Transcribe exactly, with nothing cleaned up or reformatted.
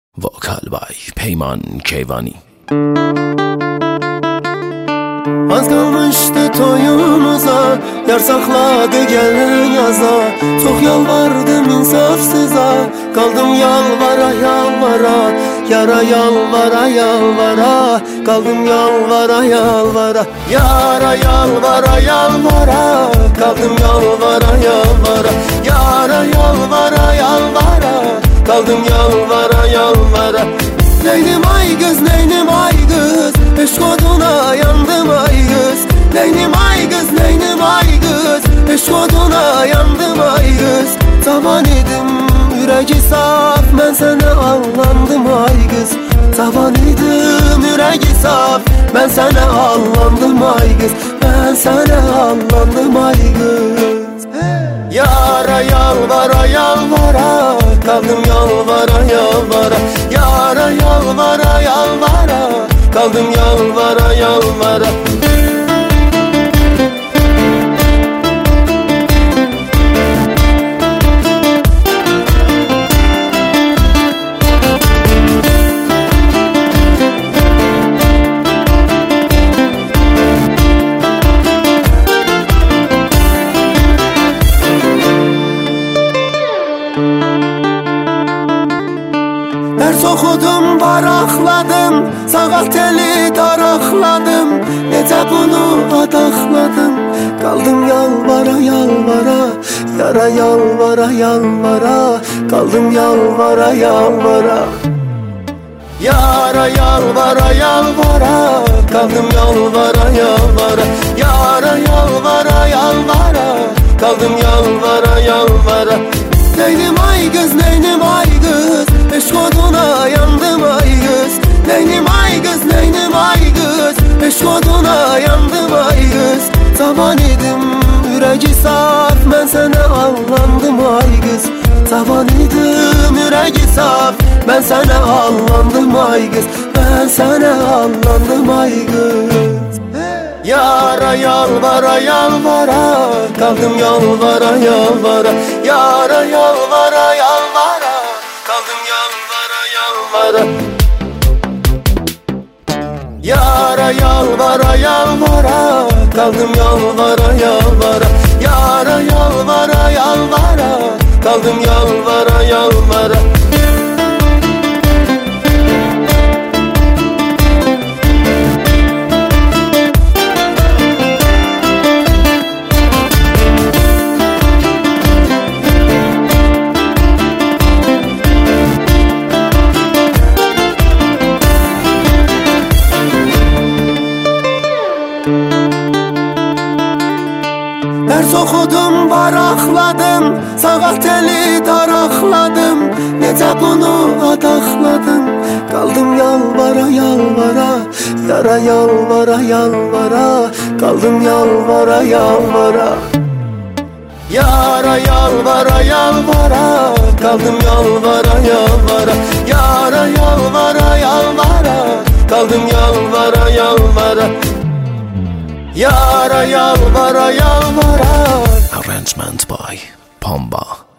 Vokal by Peyman Keyvani. Az kalmıştı toyumuza, yar sakladı gelin yaza. Çok yalvardım insafsıza, kaldım yalvara yalvara. Yara yalvara yalvara, kaldım yalvara yalvara. Yara yalvara yalvara, kaldım yalvara yalvara. Yara yalvara yalvara, kaldım yalvara yalvara. Neynim ay kız, neynim ay kız, eşk oduna yandım ay kız. Neynim ay kız, neynim ay kız, eşk oduna yandım ay kız. Taban idim, yüreği saf, ben sana allandım ay kız. Taban idim, yüreği saf, ben sana allandım ay kız. Ben sana allandım ay kız. Yara yalvara yalvara, kaldım yalvara yalvara. Yara yalvara yalvara, kaldım yalvara yalvara. Ders okudum, barakladım, sağal teli tarakladım. Nece bunu adakladım, kaldım yalvara yalvara. Yara yalvara yalvara, kaldım yalvara yalvara. Yara yalvara yalvara, kaldım yalvara yalvara. Yara yalvara yalvara, kaldım yalvara yalvara. Neynim ay kız, neynim ay kız, eşk oduna yandım ay kız. Neynim ay kız, neynim ay kız, eşk oduna yandım ay kız. Taban idim, yüreği saf, ben sana allandım ay kız. Taban idim, yüreği saf, ben sana allandım ay kız. Ben sana allandım ay kız. Yara yalvara yalvara, kaldım yalvara yalvara. Yara yalvara yalvara, kaldım yalvara yalvara. Yara yalvara yalvara, kaldım yalvara yalvara. Yara yalvara yalvara, kaldım yalvara yalvara. Ders okudum, barakladım, sağal teli tarakladım. Nece bunu adakladım, kaldım yalvara yalvara. Yara yalvara yalvara, kaldım yalvara yalvara. Yara yalvara yalvara, kaldım yalvara yalvara. Yara yalvara yalvara, kaldım yalvara yalvara. Yara yalvara yalvara. Arrangement by Pamba.